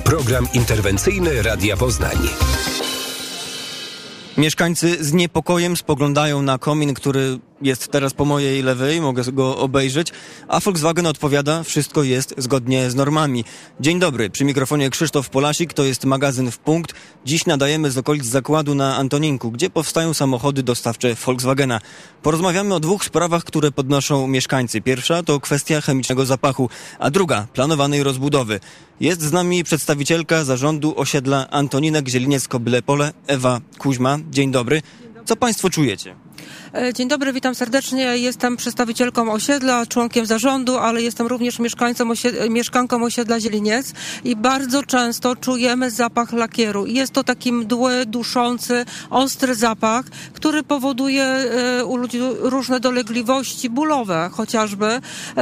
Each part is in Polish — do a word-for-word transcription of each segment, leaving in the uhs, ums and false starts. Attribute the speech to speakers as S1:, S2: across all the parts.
S1: Program interwencyjny Radia Poznań.
S2: Mieszkańcy z niepokojem spoglądają na komin, który jest teraz po mojej lewej, mogę go obejrzeć, a Volkswagen odpowiada, wszystko jest zgodnie z normami. Dzień dobry, przy mikrofonie Krzysztof Polasik, to jest magazyn W Punkt. Dziś nadajemy z okolic zakładu na Antoninku, gdzie powstają samochody dostawcze Volkswagena. Porozmawiamy o dwóch sprawach, które podnoszą mieszkańcy. Pierwsza to kwestia chemicznego zapachu, a druga planowanej rozbudowy. Jest z nami przedstawicielka zarządu osiedla Antoninek-Zieliniec-Kobyle-Pole, Ewa Kuźma. Dzień dobry. Co państwo czujecie?
S3: Dzień dobry, witam serdecznie. Jestem przedstawicielką osiedla, członkiem zarządu, ale jestem również mieszkańcą osiedla, mieszkanką osiedla Zieliniec i bardzo często czujemy zapach lakieru. Jest to taki mdły, duszący, ostry zapach, który powoduje u ludzi różne dolegliwości bólowe chociażby.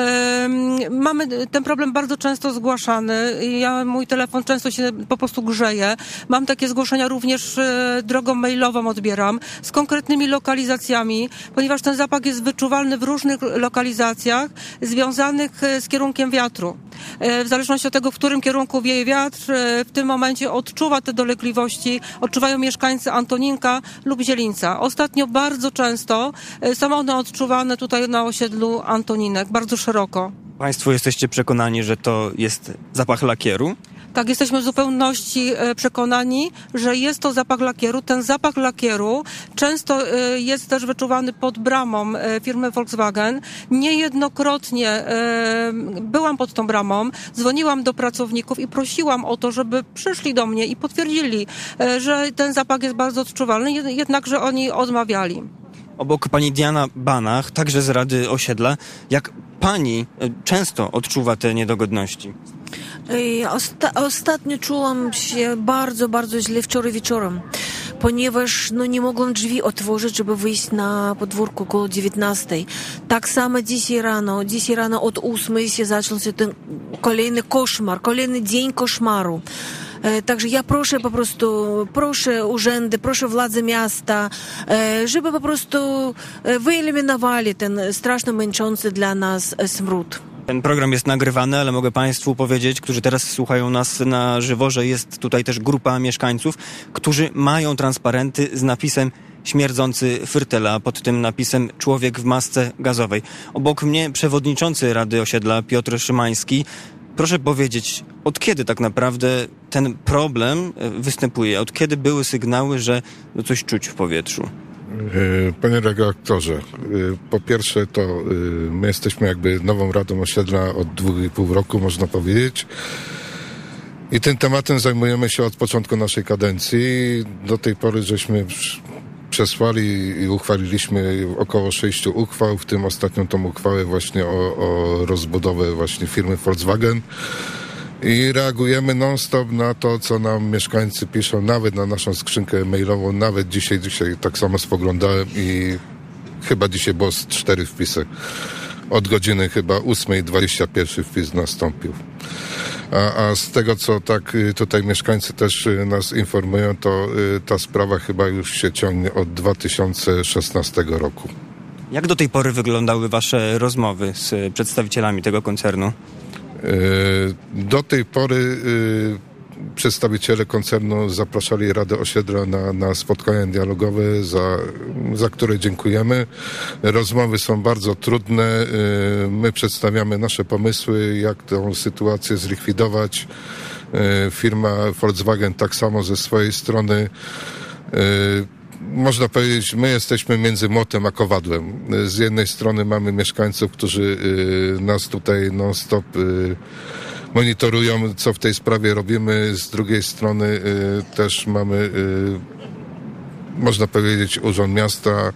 S3: Mamy ten problem bardzo często zgłaszany. Ja, mój telefon często się po prostu grzeje. Mam takie zgłoszenia również drogą mailową odbieram z konkretnymi lokalizacjami, ponieważ ten zapach jest wyczuwalny w różnych lokalizacjach związanych z kierunkiem wiatru. W zależności od tego, w którym kierunku wieje wiatr, w tym momencie odczuwa te dolegliwości, odczuwają mieszkańcy Antoninka lub Zielińca. Ostatnio bardzo często są one odczuwane tutaj na osiedlu Antoninek, bardzo szeroko.
S2: Państwo jesteście przekonani, że to jest zapach lakieru?
S3: Tak, jesteśmy w zupełności przekonani, że jest to zapach lakieru. Ten zapach lakieru często jest też wyczuwany pod bramą firmy Volkswagen. Niejednokrotnie byłam pod tą bramą, dzwoniłam do pracowników i prosiłam o to, żeby przyszli do mnie i potwierdzili, że ten zapach jest bardzo odczuwalny, jednakże oni odmawiali.
S2: Obok pani Diana Banach, także z Rady Osiedla. Jak pani często odczuwa te niedogodności?
S4: Osta- ostatnio czułam się bardzo, bardzo źle wczoraj wieczorem, ponieważ no, nie mogłam drzwi otworzyć, żeby wyjść na podwórko około dziewiętnastej. Tak samo dzisiaj rano, dzisiaj rano od ósmej się zaczął się ten kolejny koszmar, kolejny dzień koszmaru. Także ja proszę po prostu, proszę urzędy, proszę władze miasta, żeby po prostu wyeliminowali ten strasznie męczący dla nas smród.
S2: Ten program jest nagrywany, ale mogę państwu powiedzieć, którzy teraz słuchają nas na żywo, że jest tutaj też grupa mieszkańców, którzy mają transparenty z napisem śmierdzący fyrtela, pod tym napisem człowiek w masce gazowej. Obok mnie przewodniczący Rady Osiedla Piotr Szymański. Proszę powiedzieć, od kiedy tak naprawdę ten problem występuje? Od kiedy były sygnały, że coś czuć w powietrzu?
S5: Panie redaktorze, po pierwsze to my jesteśmy jakby nową Radą Osiedla od dwóch i pół roku, można powiedzieć. I tym tematem zajmujemy się od początku naszej kadencji. Do tej pory żeśmy przesłali i uchwaliliśmy około sześciu uchwał, w tym ostatnią tą uchwałę właśnie o, o rozbudowę właśnie firmy Volkswagen. I reagujemy non-stop na to, co nam mieszkańcy piszą, nawet na naszą skrzynkę mailową, nawet dzisiaj, dzisiaj tak samo spoglądałem i chyba dzisiaj było z cztery wpisy. Od godziny chyba ósmej dwadzieścia pierwszy wpis nastąpił. A, a z tego, co tak tutaj mieszkańcy też nas informują, to ta sprawa chyba już się ciągnie od dwa tysiące szesnastego roku.
S2: Jak do tej pory wyglądały wasze rozmowy z przedstawicielami tego koncernu?
S5: Do tej pory przedstawiciele koncernu zapraszali Radę Osiedla na, na spotkania dialogowe, za, za które dziękujemy. Rozmowy są bardzo trudne. My przedstawiamy nasze pomysły, jak tę sytuację zlikwidować. Firma Volkswagen tak samo ze swojej strony. Można powiedzieć, my jesteśmy między młotem a kowadłem. Z jednej strony mamy mieszkańców, którzy nas tutaj non-stop monitorują, co w tej sprawie robimy. Z drugiej strony też mamy, można powiedzieć, Urząd Miasta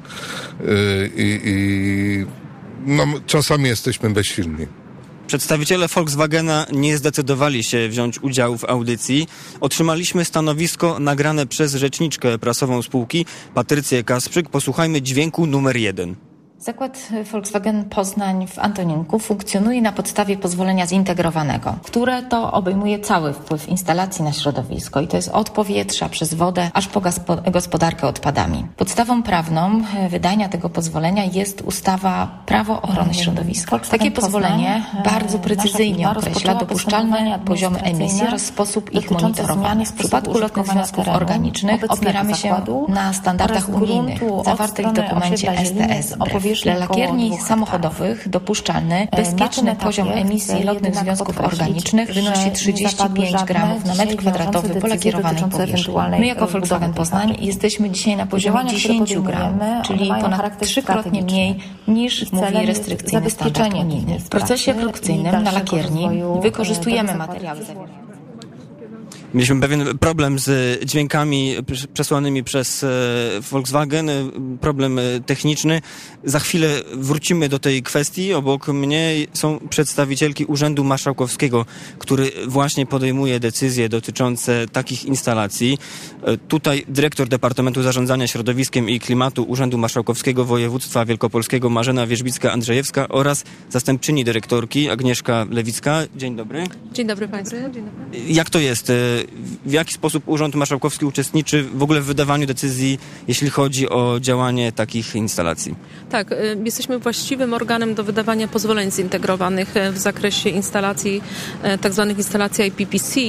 S5: i, i no, czasami jesteśmy bezsilni.
S2: Przedstawiciele Volkswagena nie zdecydowali się wziąć udziału w audycji. Otrzymaliśmy stanowisko nagrane przez rzeczniczkę prasową spółki, Patrycję Kasprzyk. Posłuchajmy dźwięku numer jeden.
S6: Zakład Volkswagen Poznań w Antoninku funkcjonuje na podstawie pozwolenia zintegrowanego, które to obejmuje cały wpływ instalacji na środowisko i to jest od powietrza przez wodę aż po gospodarkę odpadami. Podstawą prawną wydania tego pozwolenia jest ustawa Prawo ochrony środowiska. Takie pozwolenie bardzo precyzyjnie określa dopuszczalne poziomy emisji oraz sposób ich monitorowania. W przypadku lotnych związków organicznych opieramy się na standardach unijnych zawartych w dokumencie S T S. Dla lakierni samochodowych dopuszczalny bezpieczny poziom emisji lotnych związków organicznych wynosi trzydzieści pięć gramów na metr kwadratowy polakierowanej powierzchni. My jako Volkswagen Poznań jesteśmy dzisiaj na poziomie dziesięć gramów, czyli ponad trzykrotnie mniej niż mówi restrykcyjny standard unijny. W procesie produkcyjnym na lakierni wykorzystujemy materiały zawierające.
S2: Mieliśmy pewien problem z dźwiękami przesłanymi przez Volkswagen, problem techniczny. Za chwilę wrócimy do tej kwestii. Obok mnie są przedstawicielki Urzędu Marszałkowskiego, który właśnie podejmuje decyzje dotyczące takich instalacji. Tutaj dyrektor Departamentu Zarządzania Środowiskiem i Klimatu Urzędu Marszałkowskiego Województwa Wielkopolskiego Marzena Wierzbicka-Andrzejewska oraz zastępczyni dyrektorki Agnieszka Lewicka. Dzień dobry.
S3: Dzień dobry Państwu. Dzień dobry.
S2: Jak to jest? W jaki sposób Urząd Marszałkowski uczestniczy w ogóle w wydawaniu decyzji, jeśli chodzi o działanie takich instalacji?
S7: Tak, jesteśmy właściwym organem do wydawania pozwoleń zintegrowanych w zakresie instalacji, tak zwanych instalacji I P P C.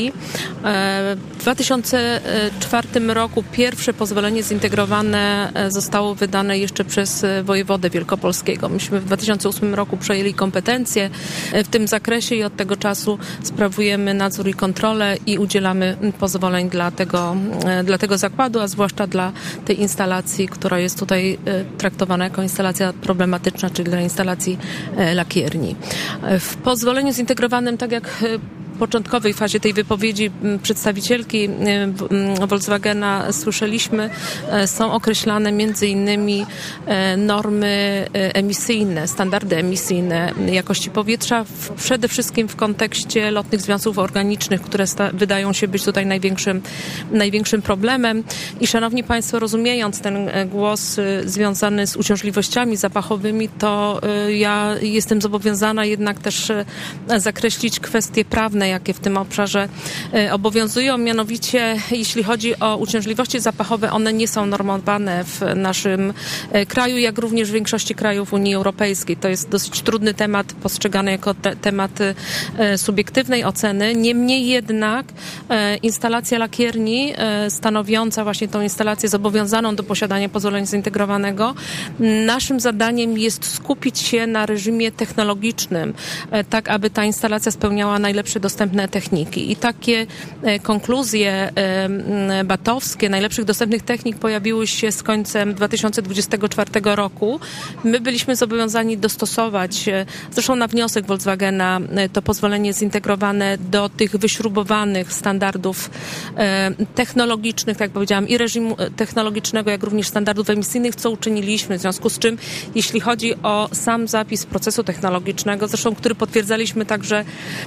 S7: W dwa tysiące czwartym roku pierwsze pozwolenie zintegrowane zostało wydane jeszcze przez wojewodę wielkopolskiego. Myśmy w dwa tysiące ósmym roku przejęli kompetencje w tym zakresie i od tego czasu sprawujemy nadzór i kontrolę i udzielamy pozwoleń dla tego, dla tego zakładu, a zwłaszcza dla tej instalacji, która jest tutaj traktowana jako instalacja problematyczna, czyli dla instalacji lakierni. W pozwoleniu zintegrowanym, tak jak w początkowej fazie tej wypowiedzi przedstawicielki Volkswagena słyszeliśmy, są określane między innymi normy emisyjne, standardy emisyjne jakości powietrza, w, przede wszystkim w kontekście lotnych związków organicznych, które sta, wydają się być tutaj największym, największym problemem. I szanowni Państwo, rozumiejąc ten głos związany z uciążliwościami zapachowymi, to ja jestem zobowiązana jednak też zakreślić kwestie prawne, jakie w tym obszarze obowiązują. Mianowicie, jeśli chodzi o uciążliwości zapachowe, one nie są normowane w naszym kraju, jak również w większości krajów Unii Europejskiej. To jest dosyć trudny temat, postrzegany jako te, temat subiektywnej oceny. Niemniej jednak instalacja lakierni, stanowiąca właśnie tą instalację zobowiązaną do posiadania pozwolenia zintegrowanego, naszym zadaniem jest skupić się na reżimie technologicznym, tak aby ta instalacja spełniała najlepsze dostępne techniki. I takie konkluzje batowskie najlepszych dostępnych technik pojawiły się z końcem dwa tysiące dwudziestego czwartego roku. My byliśmy zobowiązani dostosować, zresztą na wniosek Volkswagena, to pozwolenie zintegrowane do tych wyśrubowanych standardów technologicznych, tak jak powiedziałam, i reżimu technologicznego, jak również standardów emisyjnych, co uczyniliśmy. W związku z czym, jeśli chodzi o sam zapis procesu technologicznego, zresztą który potwierdzaliśmy także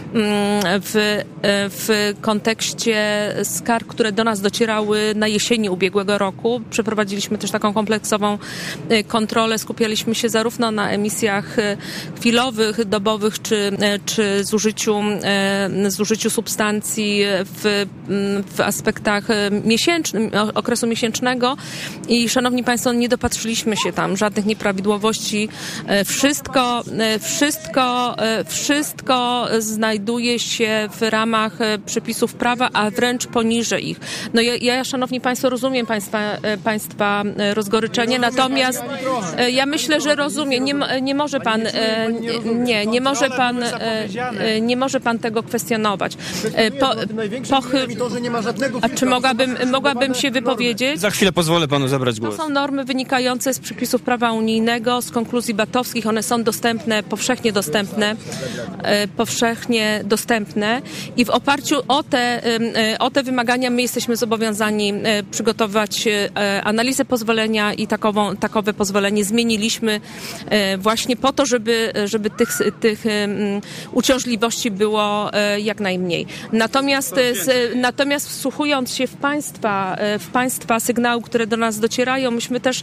S7: w, w kontekście skarg, które do nas docierały na jesieni ubiegłego roku. Przeprowadziliśmy też taką kompleksową kontrolę. Skupialiśmy się zarówno na emisjach chwilowych, dobowych, czy, czy zużyciu, zużyciu substancji w, w aspektach miesięcznym, okresu miesięcznego i szanowni Państwo, nie dopatrzyliśmy się tam żadnych nieprawidłowości. Wszystko, wszystko, wszystko znajduje się w ramach przepisów prawa, a wręcz poniżej ich. No ja, ja szanowni Państwo, rozumiem Państwa, państwa rozgoryczenie, natomiast ja myślę, że rozumiem. Nie, nie może Pan, nie, nie może Pan, nie może Pan tego kwestionować. Po, pochy... A czy mogłabym, mogłabym się wypowiedzieć?
S2: Za chwilę pozwolę Panu zabrać głos.
S7: To są normy wynikające z przepisów prawa unijnego, z konkluzji batowskich. One są dostępne, powszechnie dostępne, powszechnie dostępne dostępne i w oparciu o te, o te wymagania my jesteśmy zobowiązani przygotować analizę pozwolenia i takową, takowe pozwolenie zmieniliśmy właśnie po to, żeby, żeby tych, tych uciążliwości było jak najmniej. Natomiast, natomiast wsłuchując się w państwa, w państwa sygnały, które do nas docierają, myśmy też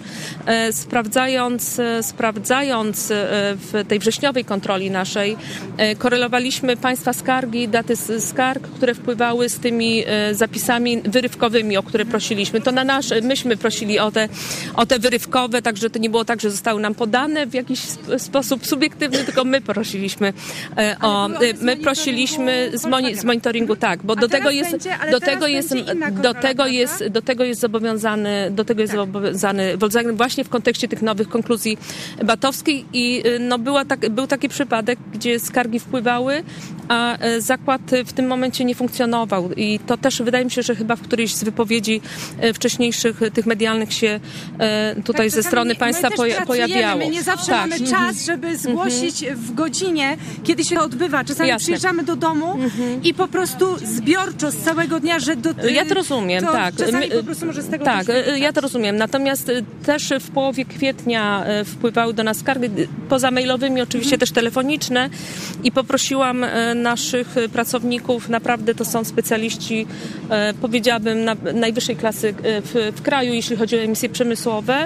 S7: sprawdzając, sprawdzając w tej wrześniowej kontroli naszej, korelowaliśmy państwa skargi, daty skarg, które wpływały z tymi zapisami wyrywkowymi, o które prosiliśmy. To na nasz, myśmy prosili o te, o te wyrywkowe, także to nie było tak, że zostały nam podane w jakiś sposób subiektywny, tylko my prosiliśmy o, my prosiliśmy z, moni, z monitoringu, tak, bo do tego jest, do tego jest, do tego jest, do tego jest zobowiązany, do tego jest zobowiązany Volkswagen właśnie w kontekście tych nowych konkluzji batowskich i no była tak, był taki przypadek, gdzie skargi wpływały, a zakład w tym momencie nie funkcjonował i to też wydaje mi się, że chyba w którejś z wypowiedzi wcześniejszych tych medialnych się tutaj tak, ze strony państwa poja- pojawiało.
S8: My nie zawsze
S7: tak.
S8: mamy czas, żeby zgłosić mm-hmm. w godzinie, kiedy się to odbywa. Czasami Jasne. przyjeżdżamy do domu mm-hmm. i po prostu zbiorczo z całego dnia, że do,
S7: ja to rozumiem,
S8: to
S7: tak.
S8: Czasami po prostu może z tego
S7: tak, ja to rozumiem. Natomiast też w połowie kwietnia wpływały do nas skargi, poza mailowymi oczywiście też telefoniczne i poprosiłam naszych pracowników, naprawdę to są specjaliści, powiedziałabym, na najwyższej klasy w, w kraju, jeśli chodzi o emisje przemysłowe.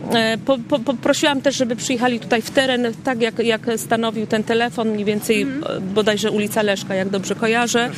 S7: Po, po, poprosiłam też, żeby przyjechali tutaj w teren, tak jak, jak stanowił ten telefon, mniej więcej mm. bodajże ulica Leszka, jak dobrze kojarzę.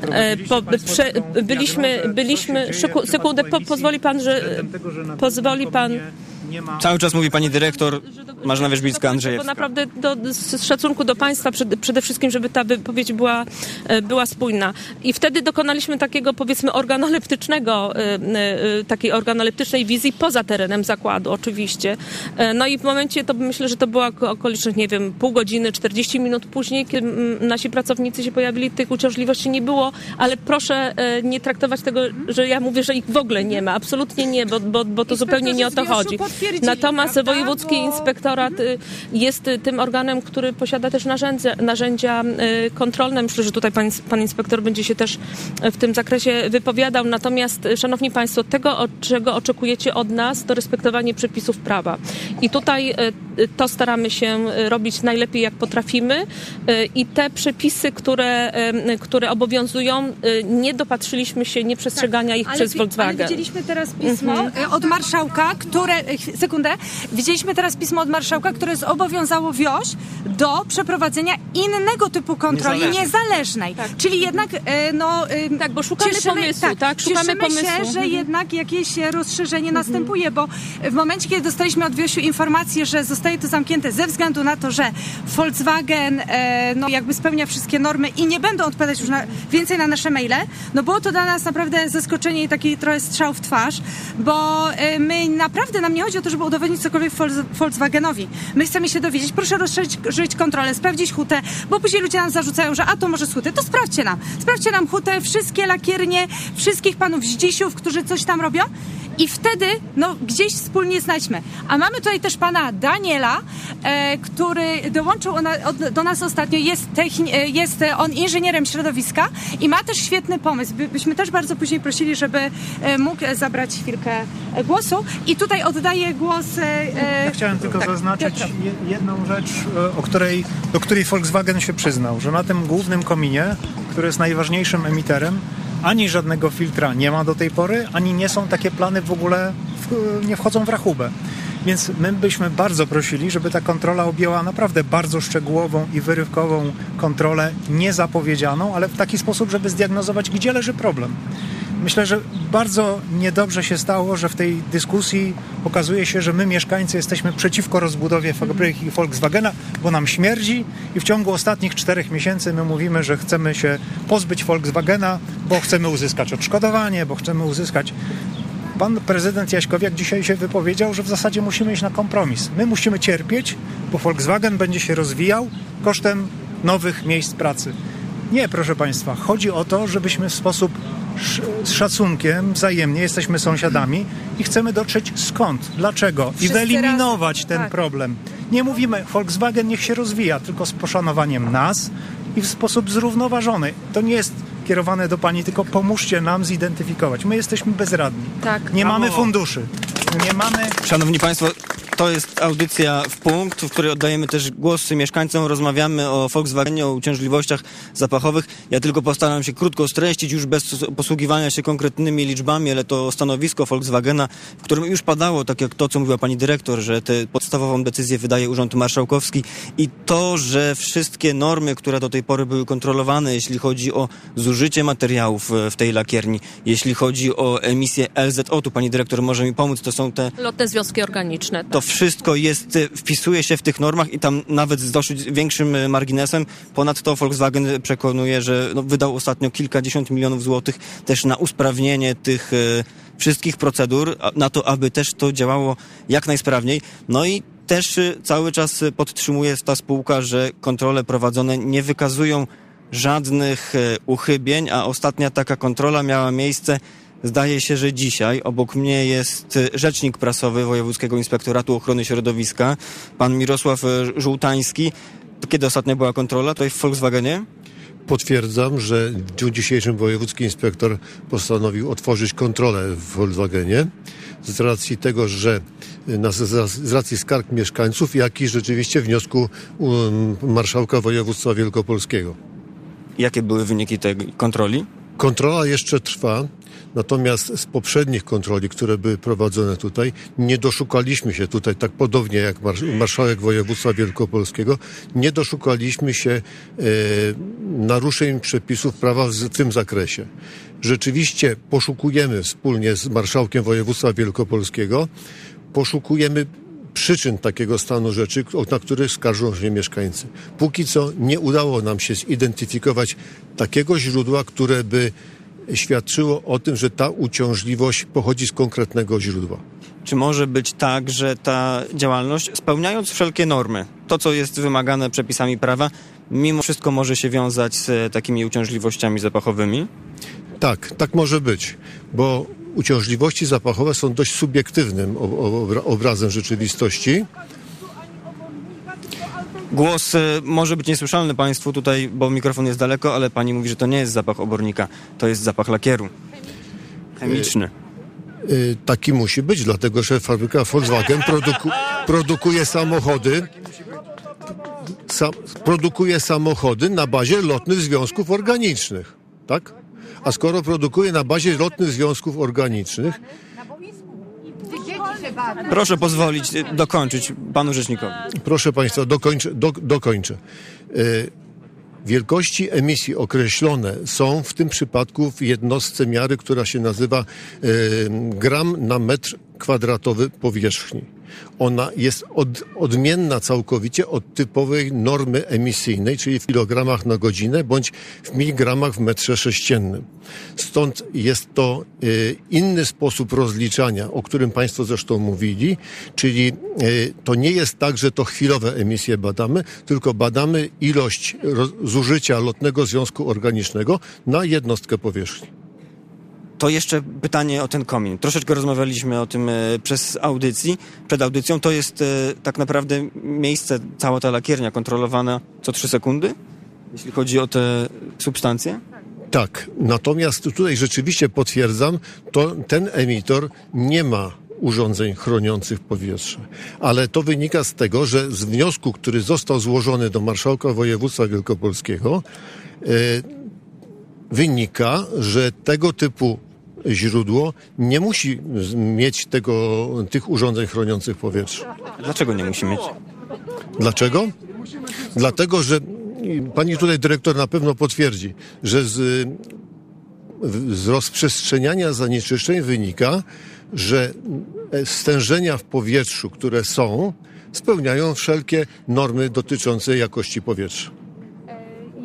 S7: Po, prze, byliśmy, byliśmy, szyku, sekundę, po, pozwoli pan, że pozwoli pan...
S2: Cały czas mówi pani dyrektor Marzena Wierzbicka, Andrzejewska.
S7: Bo naprawdę do, z szacunku do państwa przede, przede wszystkim, żeby ta wypowiedź była, była spójna. I wtedy dokonaliśmy takiego, powiedzmy, organoleptycznego, takiej organoleptycznej wizji poza terenem zakładu, oczywiście. No i w momencie, to myślę, że to była okoliczność, nie wiem, pół godziny, czterdzieści minut później, kiedy nasi pracownicy się pojawili, tych uciążliwości nie było, ale proszę nie traktować tego, że ja mówię, że ich w ogóle nie ma. Absolutnie nie, bo, bo, bo to zupełnie nie o to chodzi. Natomiast prawda? Wojewódzki Bo... Inspektorat jest tym organem, który posiada też narzędzia, narzędzia kontrolne. Myślę, że tutaj pan, pan inspektor będzie się też w tym zakresie wypowiadał. Natomiast, szanowni państwo, tego, od czego oczekujecie od nas, to respektowanie przepisów prawa. I tutaj to staramy się robić najlepiej, jak potrafimy. I te przepisy, które, które obowiązują, nie dopatrzyliśmy się nieprzestrzegania ich
S8: ale
S7: przez
S8: wi-
S7: Volkswagen.
S8: Ale widzieliśmy teraz pismo mhm. od marszałka, które... Sekundę. Widzieliśmy teraz pismo od marszałka, które zobowiązało wioś do przeprowadzenia innego typu kontroli niezależnej. niezależnej. Tak. Czyli jednak, no...
S7: Tak, bo szukamy
S8: cieszymy,
S7: pomysłu,
S8: tak,
S7: tak? Szukamy pomysłu.
S8: się, że
S7: mhm.
S8: jednak jakieś rozszerzenie mhm. następuje, bo w momencie, kiedy dostaliśmy od wiosiu informację, że zostaje to zamknięte ze względu na to, że Volkswagen no jakby spełnia wszystkie normy i nie będą odpowiadać już na, więcej na nasze maile, no było to dla nas naprawdę zaskoczenie i taki trochę strzał w twarz, bo my naprawdę, nam nie chodzi o to, żeby udowodnić cokolwiek Volkswagenowi. My chcemy się dowiedzieć, proszę rozszerzyć kontrolę, sprawdzić hutę, bo później ludzie nam zarzucają, że a to może z huty, to sprawdźcie nam. Sprawdźcie nam hutę, wszystkie lakiernie, wszystkich panów Zdzisiów, którzy coś tam robią i wtedy, no, gdzieś wspólnie znajdźmy. A mamy tutaj też pana Daniela, e, który dołączył ona, od, do nas ostatnio, jest, techni- jest on inżynierem środowiska i ma też świetny pomysł. By, byśmy też bardzo później prosili, żeby e, mógł zabrać chwilkę głosu. I tutaj oddaję głos... E,
S9: ja chciałem tylko
S8: tak,
S9: zaznaczyć jedną rzecz, o której, do której Volkswagen się przyznał, że na tym głównym kominie, który jest najważniejszym emiterem, ani żadnego filtra nie ma do tej pory, ani nie są takie plany w ogóle, w, nie wchodzą w rachubę. Więc my byśmy bardzo prosili, żeby ta kontrola objęła naprawdę bardzo szczegółową i wyrywkową kontrolę, niezapowiedzianą, ale w taki sposób, żeby zdiagnozować, gdzie leży problem. Myślę, że bardzo niedobrze się stało, że w tej dyskusji okazuje się, że my, mieszkańcy, jesteśmy przeciwko rozbudowie fabryki Volkswagena, bo nam śmierdzi i w ciągu ostatnich czterech miesięcy my mówimy, że chcemy się pozbyć Volkswagena, bo chcemy uzyskać odszkodowanie, bo chcemy uzyskać... Pan prezydent Jaśkowiak dzisiaj się wypowiedział, że w zasadzie musimy iść na kompromis. My musimy cierpieć, bo Volkswagen będzie się rozwijał kosztem nowych miejsc pracy. Nie, proszę państwa, chodzi o to, żebyśmy w sposób z szacunkiem, wzajemnie, jesteśmy sąsiadami i chcemy dotrzeć skąd, dlaczego i wyeliminować ten
S8: tak.
S9: problem. Nie mówimy, Volkswagen niech się rozwija, tylko z poszanowaniem nas i w sposób zrównoważony. To nie jest kierowane do pani, tylko pomóżcie nam zidentyfikować. My jesteśmy bezradni.
S7: Tak.
S9: Nie mamy funduszy. Nie mamy...
S2: Szanowni Państwo, to jest audycja w punkt, w której oddajemy też głosy mieszkańcom, rozmawiamy o Volkswagenie, o uciążliwościach zapachowych. Ja tylko postaram się krótko streścić, już bez posługiwania się konkretnymi liczbami, ale to stanowisko Volkswagena, w którym już padało, tak jak to, co mówiła pani dyrektor, że tę podstawową decyzję wydaje Urząd Marszałkowski i to, że wszystkie normy, które do tej pory były kontrolowane, jeśli chodzi o zużycie materiałów w tej lakierni, jeśli chodzi o emisję L Z O, tu pani dyrektor może mi pomóc, to są te...
S7: Lotne związki organiczne. Tak.
S2: To wszystko jest, wpisuje się w tych normach i tam nawet z dosyć większym marginesem. Ponadto Volkswagen przekonuje, że no, wydał ostatnio kilkadziesiąt milionów złotych też na usprawnienie tych e, wszystkich procedur, a, na to, aby też to działało jak najsprawniej. No i też e, cały czas podtrzymuje ta spółka, że kontrole prowadzone nie wykazują żadnych e, uchybień, a ostatnia taka kontrola miała miejsce, zdaje się, że dzisiaj. Obok mnie jest rzecznik prasowy Wojewódzkiego Inspektoratu Ochrony Środowiska, pan Mirosław Żółtański. Kiedy ostatnia była kontrola tutaj w Volkswagenie?
S10: Potwierdzam, że w dniu dzisiejszym wojewódzki inspektor postanowił otworzyć kontrolę w Volkswagenie z racji tego, że z racji skarg mieszkańców, jak i rzeczywiście wniosku um, marszałka województwa wielkopolskiego.
S2: Jakie były wyniki tej kontroli?
S10: Kontrola jeszcze trwa, natomiast z poprzednich kontroli, które były prowadzone tutaj, nie doszukaliśmy się tutaj, tak podobnie jak marszałek województwa wielkopolskiego, nie doszukaliśmy się e, naruszeń przepisów prawa w, w tym zakresie. Rzeczywiście poszukujemy wspólnie z marszałkiem województwa wielkopolskiego, poszukujemy przyczyn takiego stanu rzeczy, na których skarżą się mieszkańcy. Póki co nie udało nam się zidentyfikować takiego źródła, które by świadczyło o tym, że ta uciążliwość pochodzi z konkretnego źródła.
S2: Czy może być tak, że ta działalność, spełniając wszelkie normy, to co jest wymagane przepisami prawa, mimo wszystko może się wiązać z takimi uciążliwościami zapachowymi?
S10: Tak, tak może być, bo uciążliwości zapachowe są dość subiektywnym obrazem rzeczywistości.
S2: Głos y, może być niesłyszalny Państwu tutaj, bo mikrofon jest daleko, ale pani mówi, że to nie jest zapach obornika, to jest zapach lakieru. Chemiczny.
S10: Y, y, taki musi być, dlatego że fabryka Volkswagen produku, produkuje samochody sa, produkuje samochody na bazie lotnych związków organicznych, tak? A skoro produkuje na bazie lotnych związków organicznych...
S2: Proszę pozwolić dokończyć panu rzecznikowi.
S10: Proszę Państwa, dokończę. Do, dokończę. Yy, wielkości emisji określone są w tym przypadku w jednostce miary, która się nazywa yy, gram na metr kwadratowy powierzchni. Ona jest od, odmienna całkowicie od typowej normy emisyjnej, czyli w kilogramach na godzinę, bądź w miligramach w metrze sześciennym. Stąd jest to y, inny sposób rozliczania, o którym Państwo zresztą mówili, czyli y, to nie jest tak, że to chwilowe emisje badamy, tylko badamy ilość roz, zużycia lotnego związku organicznego na jednostkę powierzchni.
S2: To jeszcze pytanie o ten komin. Troszeczkę rozmawialiśmy o tym e, przez audycji, przed audycją. To jest e, tak naprawdę miejsce, cała ta lakiernia kontrolowana co trzy sekundy, jeśli chodzi o te substancje?
S10: Tak, natomiast tutaj rzeczywiście potwierdzam, to ten emitor nie ma urządzeń chroniących powietrze. Ale to wynika z tego, że z wniosku, który został złożony do marszałka województwa wielkopolskiego, e, wynika, że tego typu źródło nie musi mieć tego, tych urządzeń chroniących powietrze.
S2: Dlaczego nie musi mieć?
S10: Dlaczego? Dlatego, że pani tutaj dyrektor na pewno potwierdzi, że z, z rozprzestrzeniania zanieczyszczeń wynika, że stężenia w powietrzu, które są, spełniają wszelkie normy dotyczące jakości powietrza.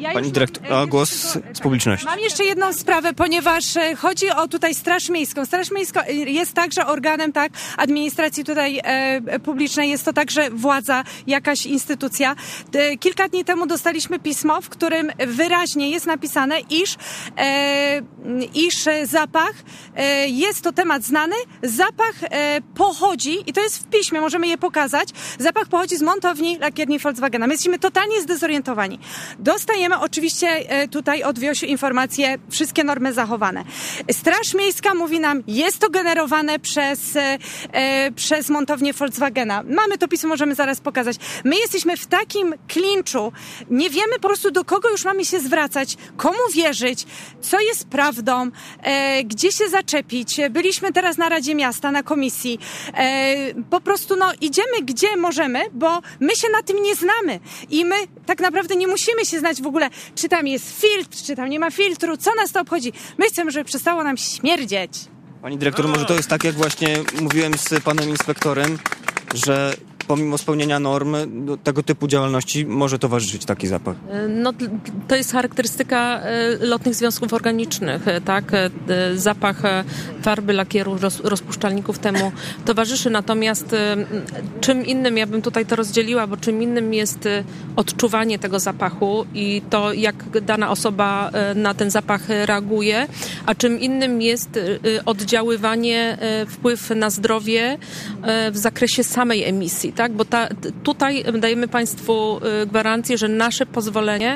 S8: Ja
S2: Pani
S8: już
S2: dyrektor,
S8: mam,
S2: a
S8: e,
S2: głos
S8: tylko,
S2: z publiczności.
S8: Mam jeszcze jedną sprawę, ponieważ e, chodzi o tutaj Straż Miejską. Straż Miejska jest także organem, tak, administracji tutaj e, publicznej, jest to także władza, jakaś instytucja. E, kilka dni temu dostaliśmy pismo, w którym wyraźnie jest napisane, iż, e, iż zapach, e, jest to temat znany, zapach e, pochodzi, i to jest w piśmie, możemy je pokazać, zapach pochodzi z montowni lakierni Volkswagena. My jesteśmy totalnie zdezorientowani. Dostajemy oczywiście e, tutaj od Wiosiu informacje, wszystkie normy zachowane. Straż Miejska mówi nam, jest to generowane przez, e, e, przez montownię Volkswagena. Mamy to pismo, możemy zaraz pokazać. My jesteśmy w takim klinczu, nie wiemy po prostu, do kogo już mamy się zwracać, komu wierzyć, co jest prawdą, e, gdzie się zaczepić. Byliśmy teraz na Radzie Miasta, na komisji. E, po prostu no, idziemy gdzie możemy, bo my się na tym nie znamy i my tak naprawdę nie musimy się znać w ogóle, czy tam jest filtr, czy tam nie ma filtru, co nas to obchodzi. My chcemy, żeby przestało nam śmierdzieć.
S2: Pani dyrektor, może to jest tak, jak właśnie mówiłem z panem inspektorem, że pomimo spełnienia norm do tego typu działalności może towarzyszyć taki zapach?
S7: No, to jest charakterystyka lotnych związków organicznych, tak? Zapach farby, lakieru, roz, rozpuszczalników temu towarzyszy. Natomiast czym innym, ja bym tutaj to rozdzieliła, bo czym innym jest odczuwanie tego zapachu i to, jak dana osoba na ten zapach reaguje, a czym innym jest oddziaływanie, wpływ na zdrowie w zakresie samej emisji. Tak? Bo ta, tutaj dajemy Państwu gwarancję, że nasze pozwolenie,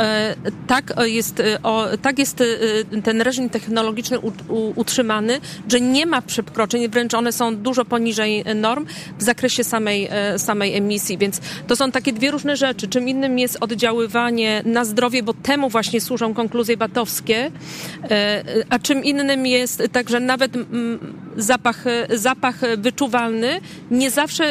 S7: tak jest, o, tak jest ten reżim technologiczny u, u, utrzymany, że nie ma przekroczeń, wręcz one są dużo poniżej norm w zakresie samej, samej emisji. Więc to są takie dwie różne rzeczy. Czym innym jest oddziaływanie na zdrowie, bo temu właśnie służą konkluzje batowskie, a czym innym jest także nawet zapach, zapach wyczuwalny nie zawsze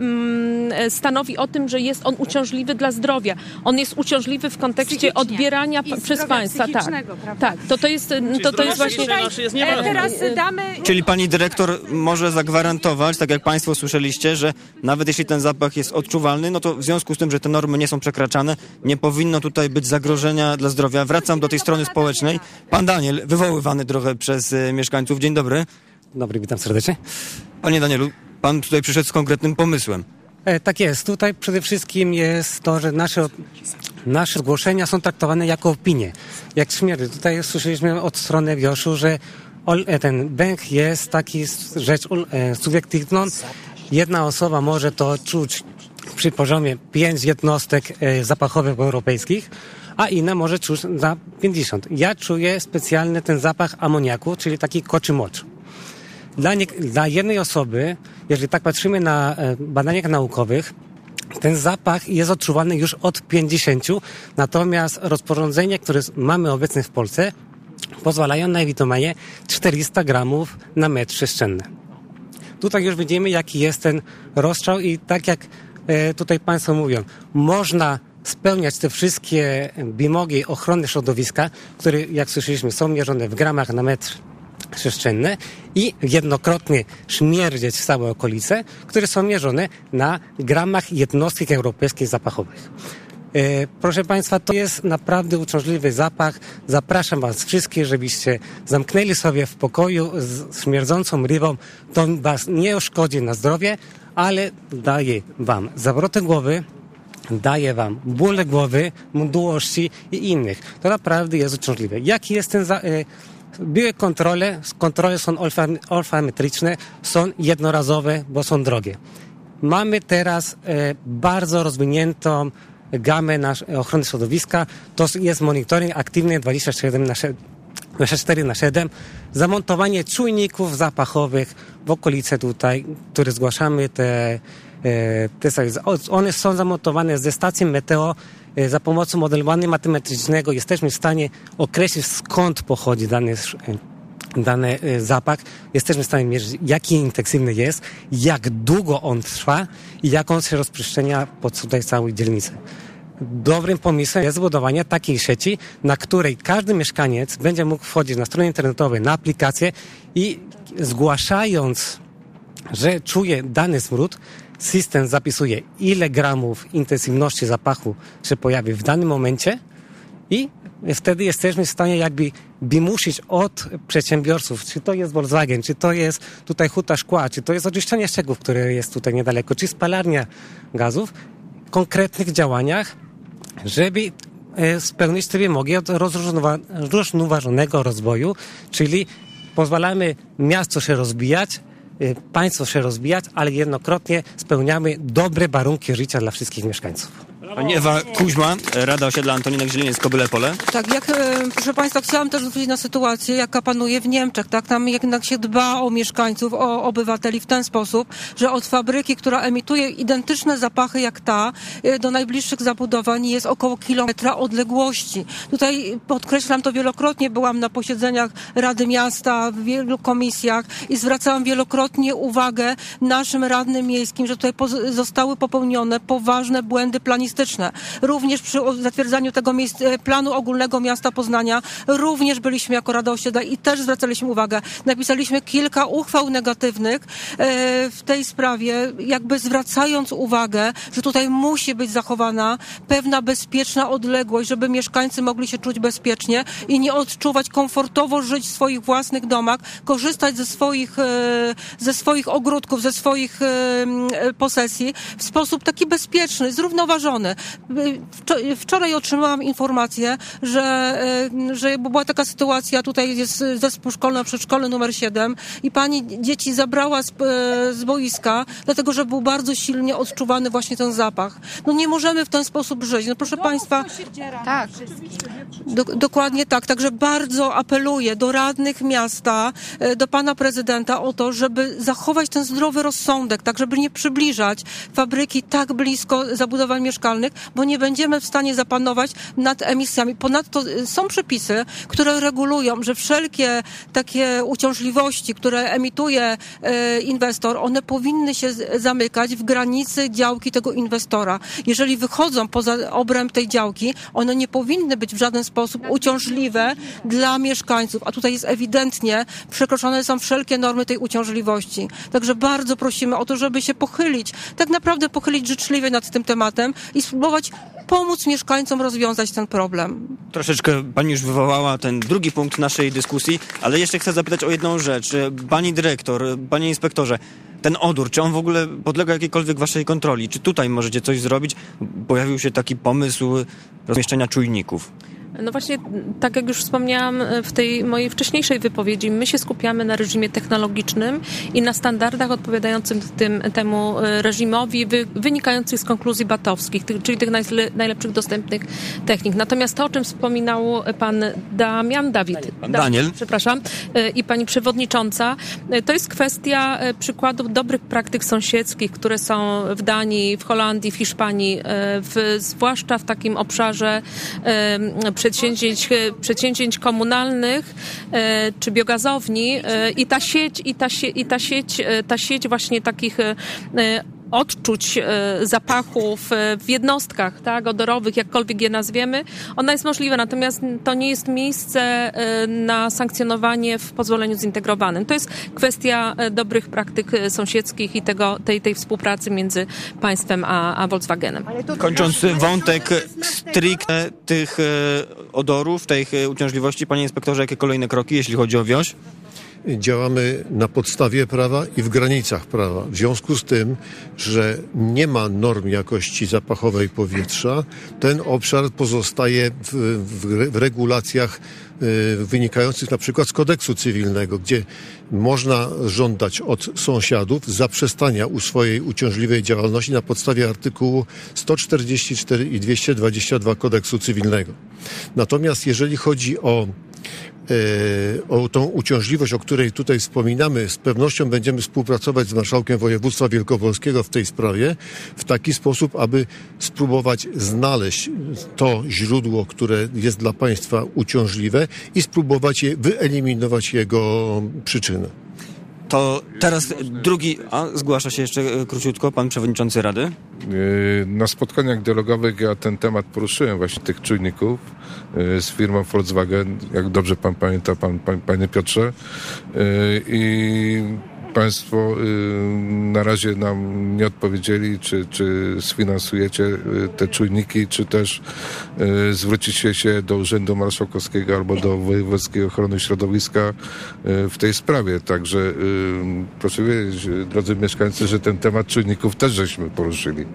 S7: stanowi o tym, że jest on uciążliwy dla zdrowia. On jest uciążliwy w kontekście odbierania
S8: I
S7: przez państwa. Tak, tak. To, to jest, to, to jest właśnie...
S8: E, teraz damy...
S2: Czyli pani dyrektor może zagwarantować, tak jak państwo słyszeliście, że nawet jeśli ten zapach jest odczuwalny, no to w związku z tym, że te normy nie są przekraczane, nie powinno tutaj być zagrożenia dla zdrowia. Wracam do tej strony społecznej. Pan Daniel, wywoływany trochę przez y, mieszkańców. Dzień dobry.
S11: Dobry, witam serdecznie.
S2: Panie Danielu, pan tutaj przyszedł z konkretnym pomysłem.
S11: E, tak jest. Tutaj przede wszystkim jest to, że nasze, nasze zgłoszenia są traktowane jako opinie. Jak śmierć. Tutaj słyszeliśmy od strony Wioszu, że ol, e, ten węch jest taki rzecz e, subiektywną. Jedna osoba może to czuć przy poziomie pięć jednostek e, zapachowych europejskich, a inna może czuć za pięćdziesiąt. Ja czuję specjalny ten zapach amoniaku, czyli taki koczy mocz. Dla, nie, dla jednej osoby, jeżeli tak patrzymy na e, badaniach naukowych, ten zapach jest odczuwalny już od pięćdziesięciu, natomiast rozporządzenia, które mamy obecnie w Polsce, pozwalają na emitowanie czterysta gramów na metr sześcienny. Tutaj już widzimy, jaki jest ten rozstrzał i tak jak e, tutaj Państwo mówią, można spełniać te wszystkie wymogi ochrony środowiska, które, jak słyszeliśmy, są mierzone w gramach na metr sześcienny i jednokrotnie śmierdzieć w całe okolice, które są mierzone na gramach jednostek europejskich zapachowych. E, proszę Państwa, to jest naprawdę uciążliwy zapach. Zapraszam Was wszystkich, żebyście zamknęli sobie w pokoju z śmierdzącą rybą. To Was nie szkodzi na zdrowie, ale daje Wam zawroty głowy, daje Wam bóle głowy, mdłości i innych. To naprawdę jest uciążliwe. Jaki jest ten za... E, Były kontrole, kontrole są olfametryczne, są jednorazowe, bo są drogie. Mamy teraz e, bardzo rozwiniętą gamę nasz, ochrony środowiska, to jest monitoring aktywny dwadzieścia cztery na siedem, zamontowanie czujników zapachowych w okolice tutaj, które zgłaszamy, te, e, te one są zamontowane ze stacji meteo. Za pomocą modelowania matematycznego jesteśmy w stanie określić, skąd pochodzi dany, dany zapach. Jesteśmy w stanie mierzyć, jaki intensywny jest, jak długo on trwa i jak on się rozprzestrzenia po tutaj całej dzielnicy. Dobrym pomysłem jest zbudowanie takiej sieci, na której każdy mieszkaniec będzie mógł wchodzić na strony internetowe, na aplikację i zgłaszając, że czuje dany smród, system zapisuje, ile gramów intensywności zapachu się pojawi w danym momencie I wtedy jesteśmy w stanie jakby wymusić od przedsiębiorców, czy to jest Volkswagen, czy to jest tutaj huta szkła, czy to jest oczyszczanie ścieków, które jest tutaj niedaleko, czy spalarnia gazów, konkretnych działaniach, żeby spełnić te wymogi od rozrównoważonego rozwoju, czyli pozwalamy miasto się rozwijać, państwo się rozwijać, ale jednokrotnie spełniamy dobre warunki życia dla wszystkich mieszkańców.
S2: Pani Ewa Kuźma, Rada Osiedla Antoninek Zieleniec, Kobyle Pole.
S3: Tak, jak, proszę Państwa, chciałam też zwrócić na sytuację, jaka panuje w Niemczech, tak? Tam jednak się dba o mieszkańców, o obywateli w ten sposób, że od fabryki, która emituje identyczne zapachy jak ta, do najbliższych zabudowań jest około kilometra odległości. Tutaj podkreślam to wielokrotnie, byłam na posiedzeniach Rady Miasta, w wielu komisjach i zwracałam wielokrotnie uwagę naszym radnym miejskim, że tutaj poz- zostały popełnione poważne błędy planistyczne. Również przy zatwierdzaniu tego miejsc, planu ogólnego miasta Poznania również byliśmy jako Rada Osiedla i też zwracaliśmy uwagę. Napisaliśmy kilka uchwał negatywnych e, w tej sprawie, jakby zwracając uwagę, że tutaj musi być zachowana pewna bezpieczna odległość, żeby mieszkańcy mogli się czuć bezpiecznie i nie odczuwać komfortowo żyć w swoich własnych domach, korzystać ze swoich, e, ze swoich ogródków, ze swoich e, posesji w sposób taki bezpieczny, zrównoważony. Wczoraj otrzymałam informację, że, że była taka sytuacja, tutaj jest zespół szkolno-przedszkolny numer siedem i pani dzieci zabrała z, z boiska, dlatego że był bardzo silnie odczuwany właśnie ten zapach. No nie możemy w ten sposób żyć. No proszę Państwa, tak, do, dokładnie tak. Także bardzo apeluję do radnych miasta, do pana prezydenta o to, żeby zachować ten zdrowy rozsądek, tak żeby nie przybliżać fabryki tak blisko zabudowań mieszkalnych, bo nie będziemy w stanie zapanować nad emisjami. Ponadto są przepisy, które regulują, że wszelkie takie uciążliwości, które emituje e, inwestor, one powinny się z, zamykać w granicy działki tego inwestora. Jeżeli wychodzą poza obręb tej działki, one nie powinny być w żaden sposób uciążliwe dla mieszkańców, a tutaj jest ewidentnie przekroczone są wszelkie normy tej uciążliwości. Także bardzo prosimy o to, żeby się pochylić, tak naprawdę pochylić życzliwie nad tym tematem i spróbować pomóc mieszkańcom rozwiązać ten problem.
S2: Troszeczkę pani już wywołała ten drugi punkt naszej dyskusji, ale jeszcze chcę zapytać o jedną rzecz. Pani dyrektor, panie inspektorze, ten odór, czy on w ogóle podlega jakiejkolwiek waszej kontroli? Czy tutaj możecie coś zrobić? Pojawił się taki pomysł rozmieszczenia czujników.
S7: No właśnie, tak jak już wspomniałam w tej mojej wcześniejszej wypowiedzi, my się skupiamy na reżimie technologicznym i na standardach odpowiadających tym, temu reżimowi wy, wynikających z konkluzji batowskich, tych, czyli tych najle, najlepszych dostępnych technik. Natomiast to, o czym wspominał pan Damian, Dawid,
S2: pan da, Daniel,
S7: przepraszam, i pani przewodnicząca, to jest kwestia przykładów dobrych praktyk sąsiedzkich, które są w Danii, w Holandii, w Hiszpanii, w, zwłaszcza w takim obszarze Przedsięwzięć, przedsięwzięć komunalnych e, czy biogazowni e, i ta sieć, i ta, sie, i ta sieć, e, ta sieć właśnie takich e, odczuć e, zapachów e, w jednostkach, tak, odorowych, jakkolwiek je nazwiemy, ona jest możliwa, natomiast to nie jest miejsce e, na sankcjonowanie w pozwoleniu zintegrowanym. To jest kwestia e, dobrych praktyk e, sąsiedzkich i tego, tej, tej współpracy między państwem a, a Volkswagenem.
S2: Kończąc wątek stricte tych e, odorów, tych e, uciążliwości, panie inspektorze, jakie kolejne kroki, jeśli chodzi o wioś?
S10: Działamy na podstawie prawa i w granicach prawa. W związku z tym, że nie ma norm jakości zapachowej powietrza, ten obszar pozostaje w, w, w regulacjach y, wynikających na przykład z kodeksu cywilnego, gdzie można żądać od sąsiadów zaprzestania u swojej uciążliwej działalności na podstawie artykułu sto czterdzieści cztery i dwieście dwadzieścia dwa kodeksu cywilnego. Natomiast jeżeli chodzi o o tą uciążliwość, o której tutaj wspominamy, z pewnością będziemy współpracować z marszałkiem województwa wielkopolskiego w tej sprawie w taki sposób, aby spróbować znaleźć to źródło, które jest dla państwa uciążliwe i spróbować je wyeliminować jego przyczynę.
S2: To teraz drugi, a zgłasza się jeszcze króciutko pan przewodniczący Rady.
S5: Na spotkaniach dialogowych ja ten temat poruszyłem właśnie tych czujników z firmą Volkswagen, jak dobrze pan pamięta, pan, pan, panie Piotrze. I Państwo na razie nam nie odpowiedzieli, czy, czy sfinansujecie te czujniki, czy też zwrócicie się do Urzędu Marszałkowskiego albo do Wojewódzkiej Ochrony Środowiska w tej sprawie. Także proszę wiedzieć, drodzy mieszkańcy, że ten temat czujników też żeśmy poruszyli.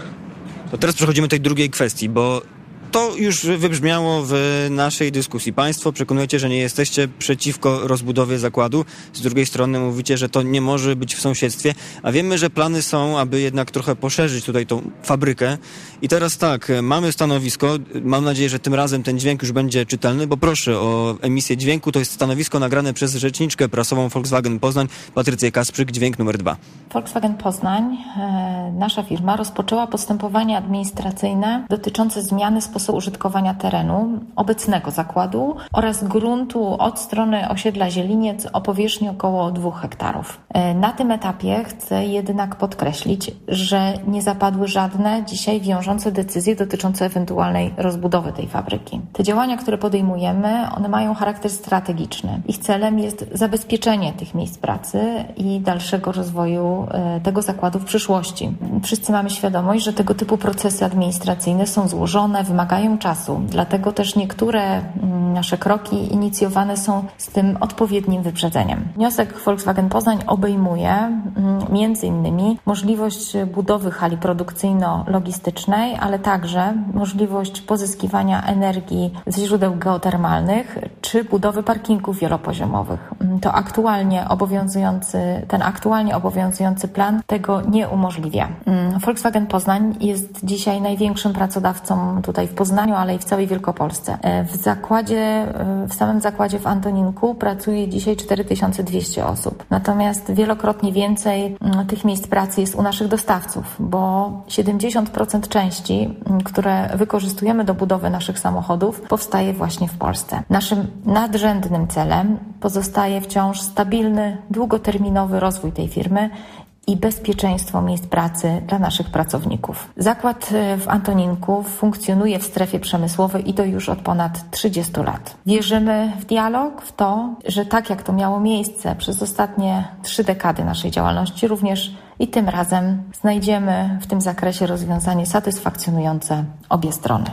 S2: To teraz przechodzimy do tej drugiej kwestii, bo to już wybrzmiało w naszej dyskusji. Państwo przekonujecie, że nie jesteście przeciwko rozbudowie zakładu. Z drugiej strony mówicie, że to nie może być w sąsiedztwie, a wiemy, że plany są, aby jednak trochę poszerzyć tutaj tą fabrykę. I teraz tak, mamy stanowisko. Mam nadzieję, że tym razem ten dźwięk już będzie czytelny, bo proszę o emisję dźwięku. To jest stanowisko nagrane przez rzeczniczkę prasową Volkswagen Poznań, Patrycję Kasprzyk, dźwięk numer dwa.
S6: Volkswagen Poznań, nasza firma, rozpoczęła postępowanie administracyjne dotyczące zmiany sposobu użytkowania terenu obecnego zakładu oraz gruntu od strony osiedla Zieliniec o powierzchni około dwóch hektarów. Na tym etapie chcę jednak podkreślić, że nie zapadły żadne dzisiaj wiążące decyzje dotyczące ewentualnej rozbudowy tej fabryki. Te działania, które podejmujemy, one mają charakter strategiczny. Ich celem jest zabezpieczenie tych miejsc pracy i dalszego rozwoju tego zakładu w przyszłości. Wszyscy mamy świadomość, że tego typu procesy administracyjne są złożone, wymagają czasu. Dlatego też niektóre nasze kroki inicjowane są z tym odpowiednim wyprzedzeniem. Wniosek Volkswagen Poznań obejmuje między innymi możliwość budowy hali produkcyjno-logistycznej, ale także możliwość pozyskiwania energii ze źródeł geotermalnych czy budowy parkingów wielopoziomowych. To aktualnie obowiązujący, ten aktualnie obowiązujący plan tego nie umożliwia. Volkswagen Poznań jest dzisiaj największym pracodawcą tutaj w Poznaniu, ale i w całej Wielkopolsce. W zakładzie, w samym zakładzie w Antoninku pracuje dzisiaj cztery tysiące dwieście osób. Natomiast wielokrotnie więcej tych miejsc pracy jest u naszych dostawców, bo siedemdziesiąt procent części, które wykorzystujemy do budowy naszych samochodów, powstaje właśnie w Polsce. Naszym nadrzędnym celem pozostaje wciąż stabilny, długoterminowy rozwój tej firmy i bezpieczeństwo miejsc pracy dla naszych pracowników. Zakład w Antoninku funkcjonuje w strefie przemysłowej i to już od ponad trzydziestu lat. Wierzymy w dialog, w to, że tak jak to miało miejsce przez ostatnie trzy dekady naszej działalności, również i tym razem znajdziemy w tym zakresie rozwiązanie satysfakcjonujące obie strony.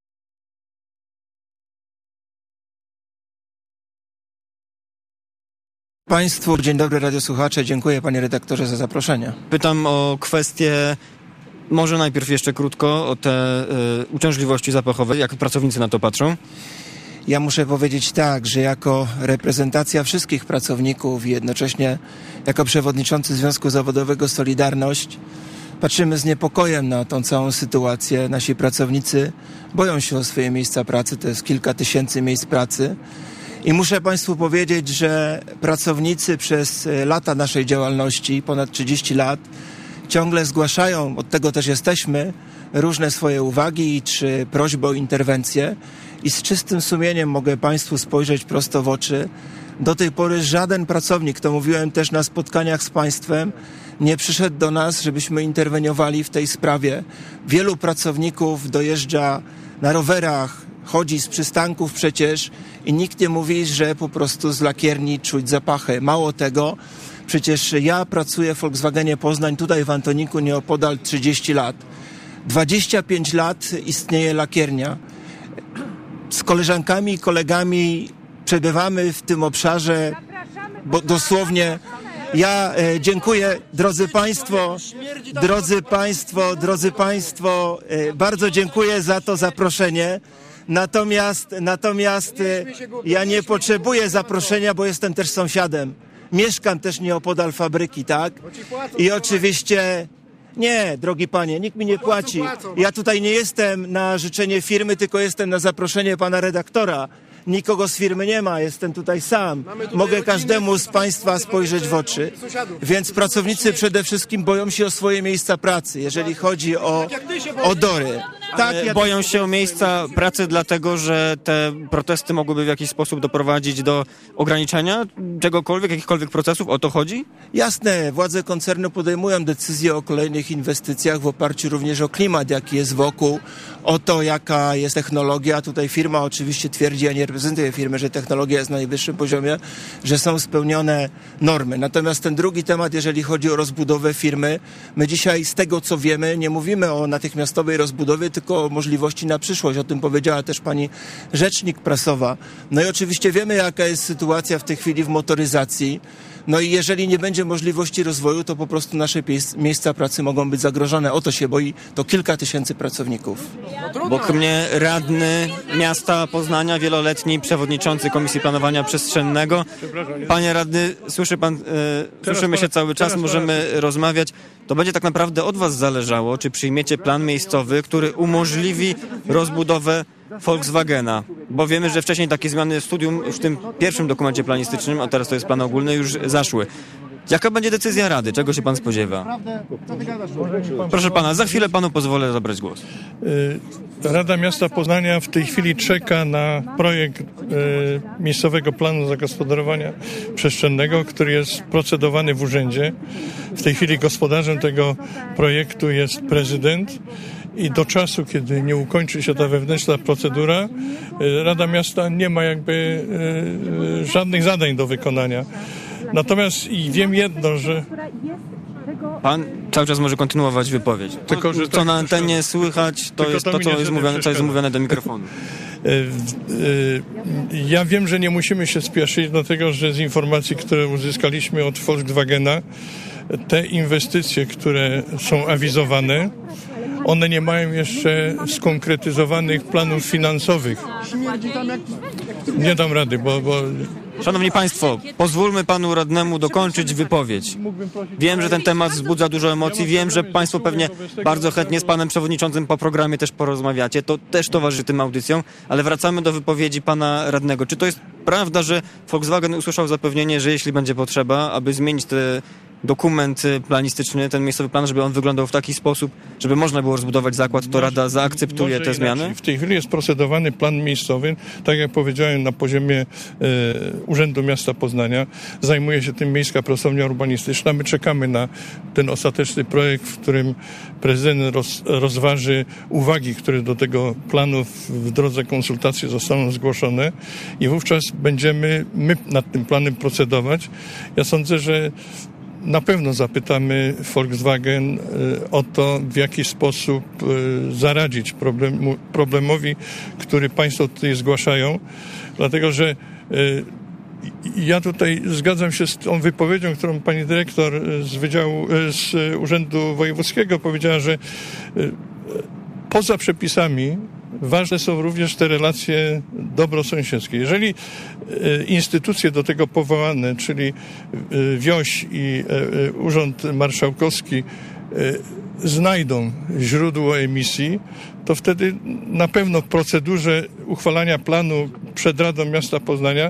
S12: Państwu, dzień dobry radiosłuchacze, dziękuję panie redaktorze za zaproszenie.
S2: Pytam o kwestię, może najpierw jeszcze krótko, o te y, uciążliwości zapachowe, jak pracownicy na to patrzą?
S12: Ja muszę powiedzieć tak, że jako reprezentacja wszystkich pracowników i jednocześnie jako przewodniczący Związku Zawodowego Solidarność patrzymy z niepokojem na tą całą sytuację. Nasi pracownicy boją się o swoje miejsca pracy, to jest kilka tysięcy miejsc pracy. I muszę Państwu powiedzieć, że pracownicy przez lata naszej działalności, ponad trzydzieści lat, ciągle zgłaszają, od tego też jesteśmy, różne swoje uwagi czy prośby o interwencję i z czystym sumieniem mogę Państwu spojrzeć prosto w oczy. Do tej pory żaden pracownik, to mówiłem też na spotkaniach z Państwem, nie przyszedł do nas, żebyśmy interweniowali w tej sprawie. Wielu pracowników dojeżdża na rowerach, chodzi z przystanków przecież i nikt nie mówi, że po prostu z lakierni czuć zapachy. Mało tego, przecież ja pracuję w Volkswagenie Poznań tutaj w Antoniku nieopodal trzydzieści lat. dwadzieścia pięć lat istnieje lakiernia. Z koleżankami i kolegami przebywamy w tym obszarze, bo dosłownie ja e, dziękuję, drodzy Państwo, drodzy Państwo, drodzy Państwo, e, bardzo dziękuję za to zaproszenie. Natomiast, natomiast e, ja nie potrzebuję zaproszenia, bo jestem też sąsiadem. Mieszkam też nieopodal fabryki, tak? I oczywiście... Nie, drogi panie, nikt mi nie płaci. Ja tutaj nie jestem na życzenie firmy, tylko jestem na zaproszenie pana redaktora. Nikogo z firmy nie ma, jestem tutaj sam. Mogę każdemu z Państwa spojrzeć w oczy. Więc pracownicy przede wszystkim boją się o swoje miejsca pracy. Jeżeli chodzi o odory. Tak, ja
S2: boją się o miejsca pracy dlatego, że te protesty mogłyby w jakiś sposób doprowadzić do ograniczenia czegokolwiek, jakichkolwiek procesów? O to chodzi?
S12: Jasne, władze koncernu podejmują decyzje o kolejnych inwestycjach w oparciu również o klimat, jaki jest wokół, o to, jaka jest technologia. Tutaj firma oczywiście twierdzi, ja nie reprezentuję firmy, że technologia jest na najwyższym poziomie, że są spełnione normy. Natomiast ten drugi temat, jeżeli chodzi o rozbudowę firmy, my dzisiaj z tego, co wiemy, nie mówimy o natychmiastowej rozbudowie, tylko o możliwości na przyszłość. O tym powiedziała też pani rzecznik prasowa. No i oczywiście wiemy, jaka jest sytuacja w tej chwili w motoryzacji. No i jeżeli nie będzie możliwości rozwoju, to po prostu nasze miejsca pracy mogą być zagrożone. O to się boi to kilka tysięcy pracowników.
S2: Obok mnie radny miasta Poznania, wieloletni przewodniczący Komisji Planowania Przestrzennego. Panie radny, słyszy pan, e, słyszymy się cały czas, możemy rozmawiać. To będzie tak naprawdę od was zależało, czy przyjmiecie plan miejscowy, który umożliwi rozbudowę Volkswagena, bo wiemy, że wcześniej takie zmiany w studium, w tym pierwszym dokumencie planistycznym, a teraz to jest plan ogólny, już zaszły. Jaka będzie decyzja Rady? Czego się pan spodziewa? Proszę pana, za chwilę panu pozwolę zabrać głos.
S13: Rada Miasta Poznania w tej chwili czeka na projekt e, miejscowego planu zagospodarowania przestrzennego, który jest procedowany w urzędzie. W tej chwili gospodarzem tego projektu jest prezydent. I do czasu, kiedy nie ukończy się ta wewnętrzna procedura, Rada Miasta nie ma jakby e, żadnych zadań do wykonania. Natomiast i wiem jedno, że...
S2: Pan cały czas może kontynuować wypowiedź. Tylko, że co tak, na antenie słychać, to jest to, to co, jest mówione, co jest mówione do mikrofonu.
S13: Ja wiem, że nie musimy się spieszyć, dlatego że z informacji, które uzyskaliśmy od Volkswagena, te inwestycje, które są awizowane, one nie mają jeszcze skonkretyzowanych planów finansowych. Nie dam rady, bo... bo...
S2: Szanowni Państwo, pozwólmy panu radnemu dokończyć wypowiedź. Wiem, że ten temat wzbudza dużo emocji, wiem, że państwo pewnie bardzo chętnie z panem przewodniczącym po programie też porozmawiacie, to też towarzyszy tym audycjom, ale wracamy do wypowiedzi pana radnego. Czy to jest prawda, że Volkswagen usłyszał zapewnienie, że jeśli będzie potrzeba, aby zmienić te dokument planistyczny, ten miejscowy plan, żeby on wyglądał w taki sposób, żeby można było rozbudować zakład, to Rada zaakceptuje te zmiany?
S13: W tej chwili jest procedowany plan miejscowy, tak jak powiedziałem, na poziomie e, Urzędu Miasta Poznania. Zajmuje się tym Miejska Pracownia Urbanistyczna. My czekamy na ten ostateczny projekt, w którym prezydent roz, rozważy uwagi, które do tego planu w drodze konsultacji zostaną zgłoszone i wówczas będziemy my nad tym planem procedować. Ja sądzę, że na pewno zapytamy Volkswagen o to, w jaki sposób zaradzić problemu, problemowi, który państwo tutaj zgłaszają, dlatego że ja tutaj zgadzam się z tą wypowiedzią, którą pani dyrektor z Wydziału, z Urzędu Wojewódzkiego powiedziała, że poza przepisami ważne są również te relacje dobrosąsiedzkie. Jeżeli instytucje do tego powołane, czyli Wioś i Urząd Marszałkowski znajdą źródło emisji, to wtedy na pewno w procedurze uchwalania planu przed Radą Miasta Poznania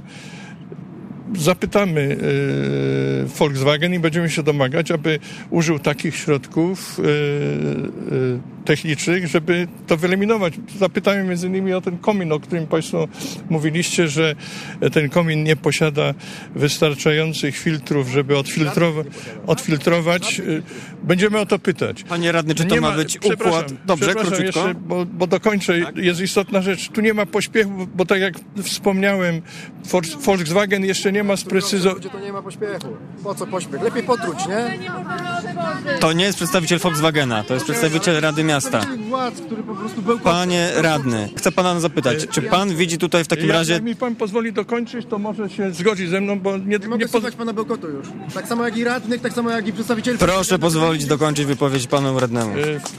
S13: zapytamy e, Volkswagen i będziemy się domagać, aby użył takich środków e, e, technicznych, żeby to wyeliminować. Zapytamy między innymi o ten komin, o którym państwo mówiliście, że ten komin nie posiada wystarczających filtrów, żeby odfiltrować. odfiltrować. Będziemy o to pytać.
S2: Panie radny, czy to nie ma być układ? Dobrze, króciutko.
S13: Jeszcze, bo, bo dokończę. Tak? Jest istotna rzecz. Tu nie ma pośpiechu, bo tak jak wspomniałem, Volkswagen jeszcze nie ma sprecyzować.
S14: To nie ma pośpiechu. Po co pośpiech? Lepiej potruć, nie?
S2: To nie jest przedstawiciel Volkswagena, to jest przedstawiciel Rady Miasta. Panie radny, chcę pana zapytać, czy pan widzi tutaj w takim
S13: jak,
S2: razie...
S13: Jak mi pan pozwoli dokończyć, to może się zgodzi ze mną, bo nie...
S14: Nie mogę nie słuchać pana bełkotu już. Tak samo jak i radnych, tak samo jak i przedstawicieli...
S2: Proszę pozwolić dokończyć wypowiedź panu radnemu.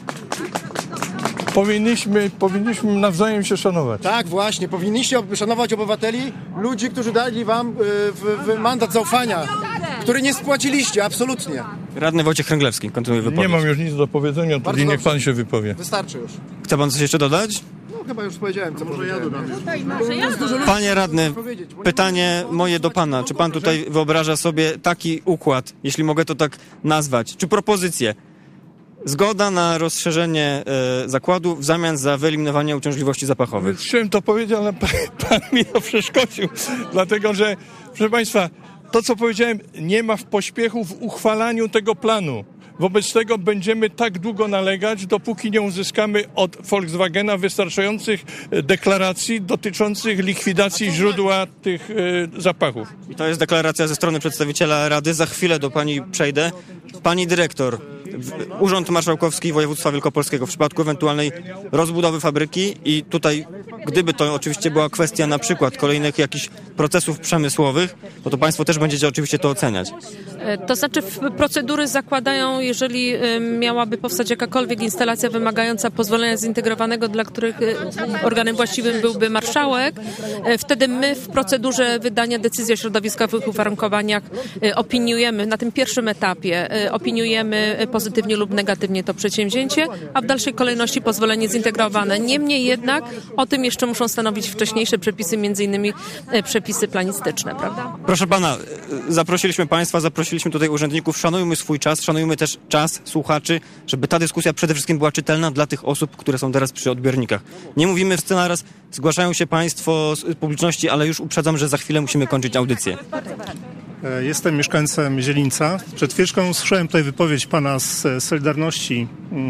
S13: Powinniśmy, powinniśmy nawzajem się szanować.
S14: Tak, właśnie. Powinniście szanować obywateli, ludzi, którzy dali wam y, w, w mandat zaufania, który nie spłaciliście, absolutnie.
S2: Radny Wojciech Kręglewski, kontynuuj wypowiedź.
S13: Nie mam już nic do powiedzenia, to niech pan się wypowie.
S14: Wystarczy już.
S2: Chce pan coś jeszcze dodać?
S14: No chyba już powiedziałem, co może ja dodam.
S2: Panie radny, pytanie moje do pana. Czy pan tutaj wyobraża sobie taki układ, jeśli mogę to tak nazwać, czy propozycję, Zgoda na rozszerzenie e, zakładu w zamian za wyeliminowanie uciążliwości zapachowych.
S13: Chciałem to powiedzieć, ale pan, pan mi to przeszkodził, dlatego że, proszę Państwa, to co powiedziałem, nie ma w pośpiechu w uchwalaniu tego planu. Wobec tego będziemy tak długo nalegać, dopóki nie uzyskamy od Volkswagena wystarczających deklaracji dotyczących likwidacji źródła tych y, zapachów.
S2: I to jest deklaracja ze strony przedstawiciela Rady. Za chwilę do pani przejdę. Pani dyrektor, Urząd Marszałkowski Województwa Wielkopolskiego w przypadku ewentualnej rozbudowy fabryki i tutaj, gdyby to oczywiście była kwestia na przykład kolejnych jakichś procesów przemysłowych, no to państwo też będziecie oczywiście to oceniać.
S7: To znaczy procedury zakładają, jeżeli miałaby powstać jakakolwiek instalacja wymagająca pozwolenia zintegrowanego, dla których organem właściwym byłby marszałek, wtedy my w procedurze wydania decyzji o środowiskowych uwarunkowaniach opiniujemy, na tym pierwszym etapie opiniujemy pozytywnie lub negatywnie to przedsięwzięcie, a w dalszej kolejności pozwolenie zintegrowane. Niemniej jednak o tym jeszcze muszą stanowić wcześniejsze przepisy, między innymi przepisy planistyczne, prawda?
S2: Proszę pana, zaprosiliśmy państwa, zaprosiliśmy tutaj urzędników, szanujmy swój czas, szanujmy też czas słuchaczy, żeby ta dyskusja przede wszystkim była czytelna dla tych osób, które są teraz przy odbiornikach. Nie mówimy wszyscy naraz, zgłaszają się państwo z publiczności, ale już uprzedzam, że za chwilę musimy kończyć audycję.
S15: Jestem mieszkańcem Zielińca. Przed chwileczką usłyszałem tutaj wypowiedź pana z Solidarności,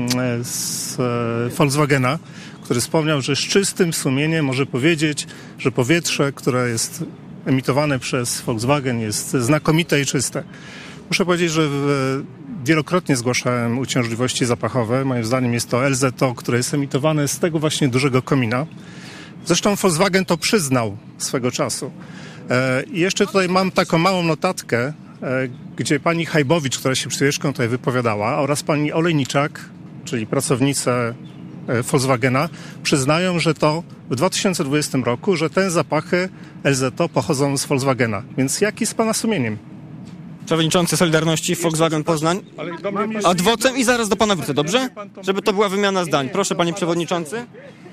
S15: z Volkswagena, który wspomniał, że z czystym sumieniem może powiedzieć, że powietrze, które jest emitowane przez Volkswagen, jest znakomite i czyste. Muszę powiedzieć, że wielokrotnie zgłaszałem uciążliwości zapachowe. Moim zdaniem jest to L Z O, które jest emitowane z tego właśnie dużego komina. Zresztą Volkswagen to przyznał swego czasu. I jeszcze tutaj mam taką małą notatkę, gdzie pani Hajbowicz, która się przed chwileczką tutaj wypowiadała, oraz pani Olejniczak, czyli pracownice Volkswagena, przyznają, że to w dwa tysiące dwudziestym roku, że te zapachy L Z O pochodzą z Volkswagena. Więc jaki z pana sumieniem?
S2: Przewodniczący Solidarności Volkswagen Poznań. Adwocem i zaraz do pana wrócę, dobrze? Żeby to była wymiana zdań. Proszę, panie przewodniczący.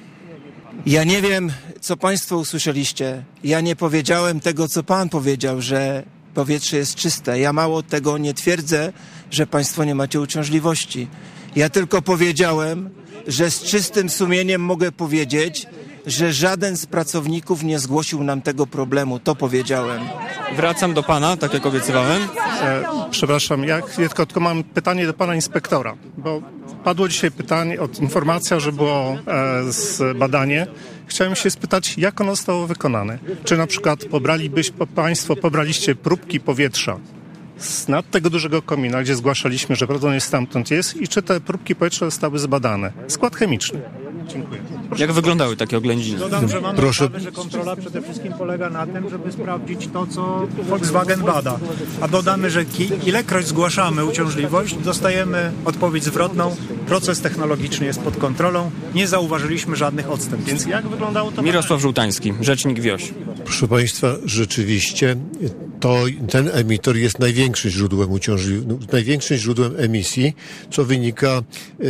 S12: Ja nie wiem, co państwo usłyszeliście. Ja nie powiedziałem tego, co pan powiedział, że powietrze jest czyste. Ja mało tego nie twierdzę, że państwo nie macie uciążliwości. Ja tylko powiedziałem, że z czystym sumieniem mogę powiedzieć, że żaden z pracowników nie zgłosił nam tego problemu. To powiedziałem.
S2: Wracam do pana, tak jak obiecywałem.
S15: E, przepraszam, ja tylko, tylko mam pytanie do pana inspektora, bo padło dzisiaj pytanie, od, informacja, że było e, z badanie. Chciałem się spytać, jak ono zostało wykonane. Czy na przykład pobralibyś, po, państwo pobraliście próbki powietrza z nad tego dużego komina, gdzie zgłaszaliśmy, że prawdopodobnie stamtąd jest, i czy te próbki powietrza zostały zbadane? Skład chemiczny. Dziękuję.
S2: Proszę. Jak wyglądały takie oględziny?
S9: Dodam, że mamy
S10: Proszę.
S9: Sprawę, że kontrola przede wszystkim polega na tym, żeby sprawdzić to, co Volkswagen bada. A dodamy, że ki- ilekroć zgłaszamy uciążliwość, dostajemy odpowiedź zwrotną. Proces technologiczny jest pod kontrolą. Nie zauważyliśmy żadnych odstępstw.
S15: Więc jak wyglądało to?
S2: Mirosław Żółtański, rzecznik Wioś.
S10: Proszę państwa, rzeczywiście to ten emitor jest największym źródłem uciążli- największym źródłem emisji, co wynika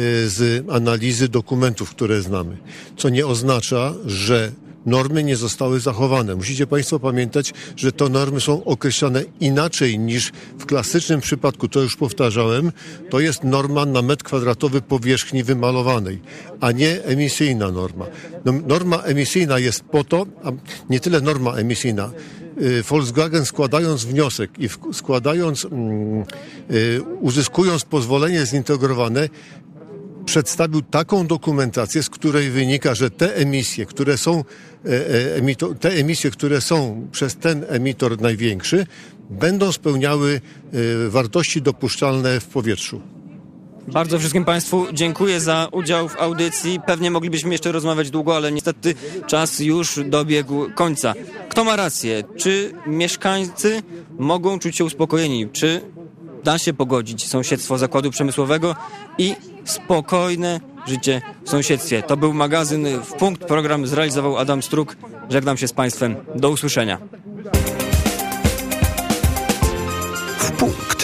S10: z analizy dokumentów, które znamy. Co nie oznacza, że normy nie zostały zachowane. Musicie państwo pamiętać, że te normy są określane inaczej niż w klasycznym przypadku, to już powtarzałem, to jest norma na metr kwadratowy powierzchni wymalowanej, a nie emisyjna norma. No, norma emisyjna jest po to, a nie tyle norma emisyjna. Volkswagen, składając wniosek i składając, um, y, uzyskując pozwolenie zintegrowane, przedstawił taką dokumentację, z której wynika, że te emisje, które są, e, emito, te emisje, które są przez ten emitor największy, będą spełniały e, wartości dopuszczalne w powietrzu.
S2: Bardzo wszystkim państwu dziękuję za udział w audycji. Pewnie moglibyśmy jeszcze rozmawiać długo, ale niestety czas już dobiegł końca. Kto ma rację? Czy mieszkańcy mogą czuć się uspokojeni? Czy da się pogodzić sąsiedztwo zakładu przemysłowego i spokojne życie w sąsiedztwie? To był magazyn W Punkt. Program zrealizował Adam Struk. Żegnam się z państwem. Do usłyszenia.
S1: W Punkt.